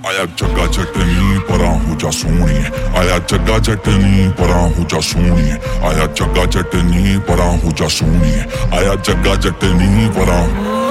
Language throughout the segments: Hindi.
आया जग्गा जटनी परां हो जा सोहणिए, आया जग्गा जटनी परां हो जा सोहणिए, आया जग्गा जटनी परां हो जा सोहणिए, आया जग्गा जटनी परां।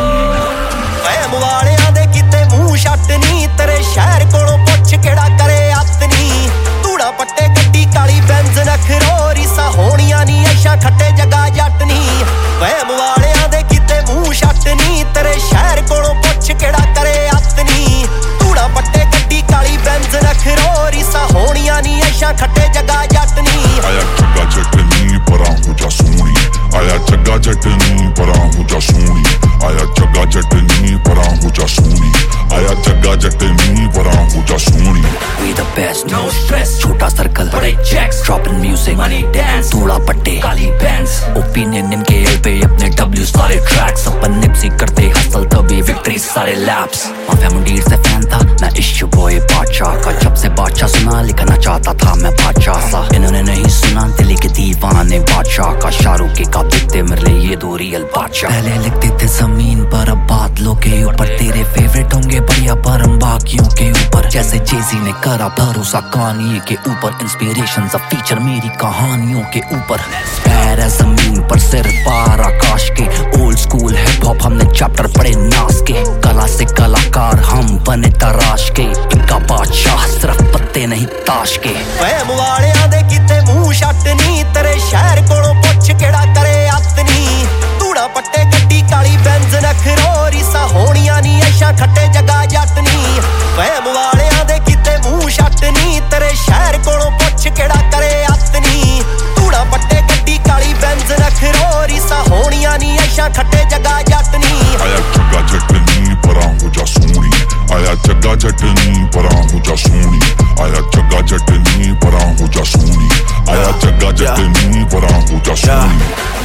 वैम वालियां दे किते मूंह छट नी, तेरे शहर कोलों पुछ केड़ा करे अतनी। धूड़ा पट्टे गड्डी काली बेंज नखरो, रीसा होणियां नी ऐशा खट्टे जग्गा जटनी। वैम वालियां दे किते मूंह छट नी, तेरे शहर कोलों पुछ केड़ा करे अतनी। धूड़ा पट्टे गड्डी काली बेंज नखरो, रीसा होणियां नी ऐशा खट्टे जग्गा जटनी। आया जग्गा जटनी परां हो जा सोहणिए, आया जग्गा जटनी परां हो जा सोहणिए, आया जग्गा जटनी परां हो जा सोहणिए, आया जग्गा जटनी परां हो जा सोहणिए। We the best, no stress, छोटा सर्कल, बड़े checks, dropping music, money dance, थोड़ा पट्टे, काली bands, opinion इनके एल पे अपने W सारे tracks, अपन निप्सी करते हसल तभी victory सारे laps। माफिया मुंडीर से फैन था मैं इश्यू बॉय बादशाह का, जब से बादशाह सुना लिखना चाहता था मैं बादशाह सा। इन्होंने नहीं सुना दिल्ली के दीवाने बादशाह का, शाहरुख के का दिखते मेरे ये दो रियल बादशाह। पहले लिखते थे जमीन पर, अब बादलों के ऊपर, तेरे फेवरेट होंगे बढ़िया पर हम बाकियों के ऊपर। जैसे जेजी ने करा भरोसा कहानी के ऊपर, इंस्पिरेशन सब फीचर मेरी कहानियों के ऊपर। पैर है जमीन पर सिर पार आकाश के, ओल्ड स्कूल हिप हॉप हमने चैप्टर पढ़े नास के। कला से कलाकार हम बने तराश के, इनका बादशाह सिर्फ पत्ते नहीं ताश के। वैम वालियां दे किते मूंह छट नी, तेरे शहर कोलों पुछ केड़ा करे अतनी। धूड़ा पट्टे गड्डी काली बेंज नखरो, रीसा होणियां नी ऐशा खट्टे जग्गा जटनी। वैम वालियां दे किते मूंह छट नी, तेरे शहर कोलों पुछ केड़ा करे अतनी। धूड़ा पट्टे गड्डी काली बेंज नखरो, रीसा होणियां नी ऐशा खट्टे जग्गा जटनी। आया जग्गा जटनी परां हो जा सोहणिए, आया जग्गा जटनी परां हो जा सोहणिए, आया जग्गा जटनी परां हो जा सोहणिए, आया जग्गा जटनी परां हो जा सोहणिए।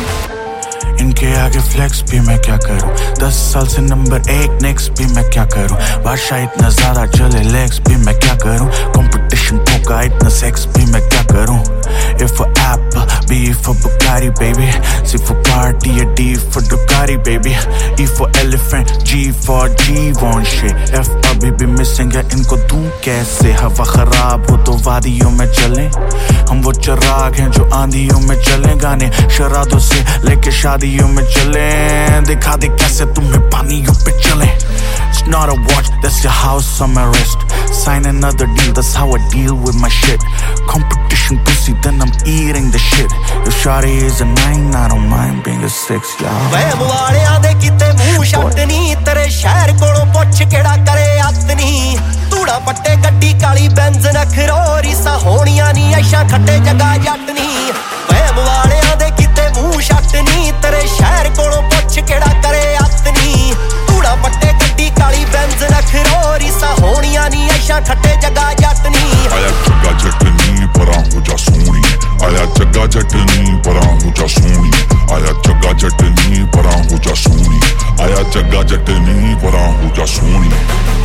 इनके आगे फ्लेक्स भी मैं क्या करूं, 10 साल से नंबर 1 नेक्स्ट भी मैं क्या करूं। बादशाह इतना ज्यादा चले लेग्स भी मैं क्या करूं, कंपटीशन होगा इतना सेक्स भी मैं क्या करूं। A for apple, B for Bugatti baby, C for party, D for Ducati baby, E for elephant, G for G1 shit, F अभी भी मिसिंग है इनको दूं कैसे। हवा खराब हो तो वादियों में चलें, हम वो चिराग हैं जो आंधियों में चलें। गाने शरादों से लेके शादियों में चलें, दिखा दे कैसे तुम्हें पानियों पे चलें। It's not a watch, that's your house on my wrist. Sign another deal, that's how I deal with my shit. Competition pussy, then I'm eating the shit. If shawty is a 9, I don't mind being a 6, y'all. वैम वालियां दे किते मूंह छट नी, तेरे शहर कोलों पुछ केड़ा करे अतनी। धूड़ा पट्टे गड्डी काली बेंज नखरो, रीसा होणियां नी ऐशा खट्टे जग्गा जटनी। वैम वालियां दे किते मूंह छट नी, तेरे शहर कोलों पुछ केड़ा करे अतनी। धूड़ा पट्टे गड्डी काली बेंज नखरो, रीसा होणियां नी ऐशा खट्टे जग्गा जटनी। आया जग्गा जटनी परां हो जा सोहणिए, आया जग्गा जटनी परां हो जा सोहणिए, आया जग्गा जटनी परां हो जा सोहणिए, आया जग्गा जटनी परां हो जा सोहणिए।